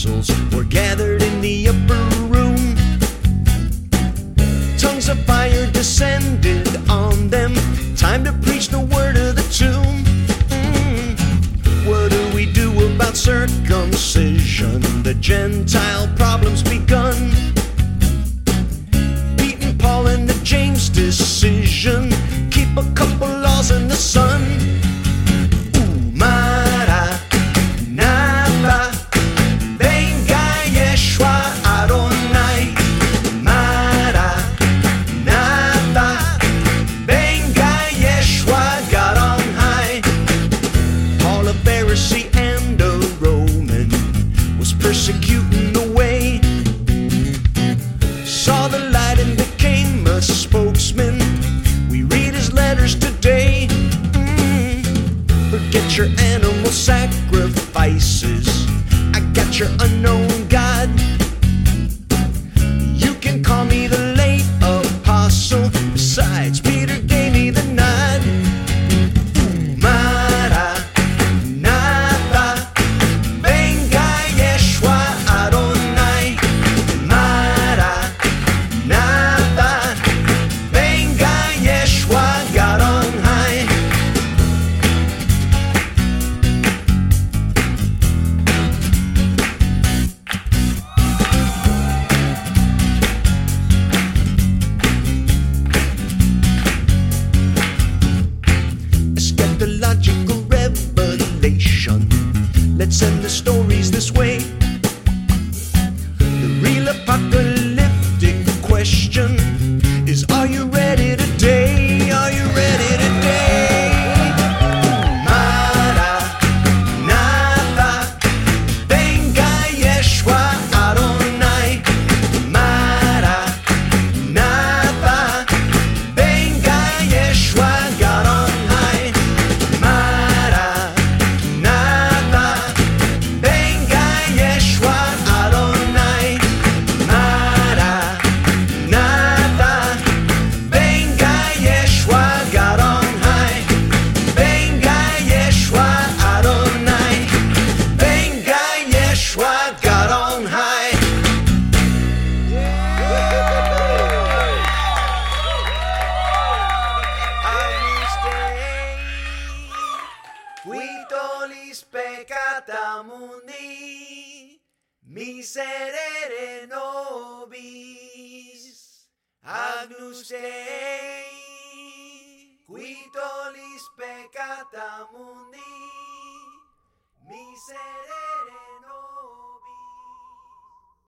apostles were gathered in the upper room. Tongues of fire descended on them. Time to preach the word of the tomb. What do we do about circumcision? The Gentile problem's begun. Beating Paul and the James decision. Keep a couple laws in the sun. Persecuting the way, saw the light and became a spokesman. We read his letters today. Forget your animal sacrifices. I got your unknown God. You can call me the late apostle. Besides, Peter gave me the nod. Logical revelation. Let's end the stories this way. The real apocalyptic question is, are you ready today? Are you ready today? Maranatha, venga Yeshua Adonai. Maranatha, venga Yeshua God on high. Quitolis peccata mundi, miserere nobis, agnus Dei. Quitolis peccata mundi.